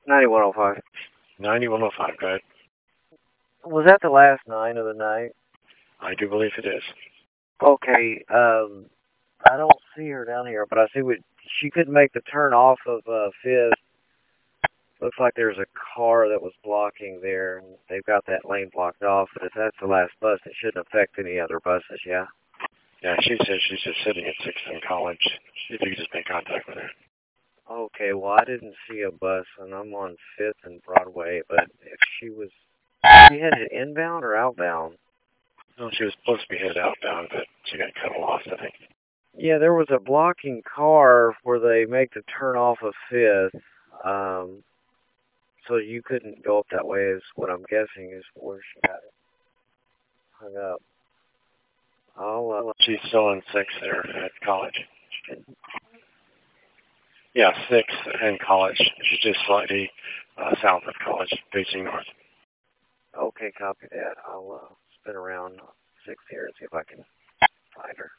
9105. 9105, go ahead. Was that the last 9 of the night? I do believe it is. Okay, I don't see her down here, but I see what she couldn't make the turn off of Fifth. Looks like there's a car that was blocking there, and they've got that lane blocked off. But if that's the last bus, it shouldn't affect any other buses, yeah? Yeah, she says she's just sitting at 6th and College. If you could just make contact with her. Okay, well, I didn't see a bus, and I'm on 5th and Broadway, but if she headed inbound or outbound? No, she was supposed to be headed outbound, but she got kind of lost, I think. Yeah, there was a blocking car where they make the turn off of 5th, so you couldn't go up that way is what I'm guessing is where she got it hung up. She's still in 6th there at College. Yeah, 6th and College. She's just slightly south of College, facing north. Okay, copy that. I'll spin around 6 here and see if I can find her.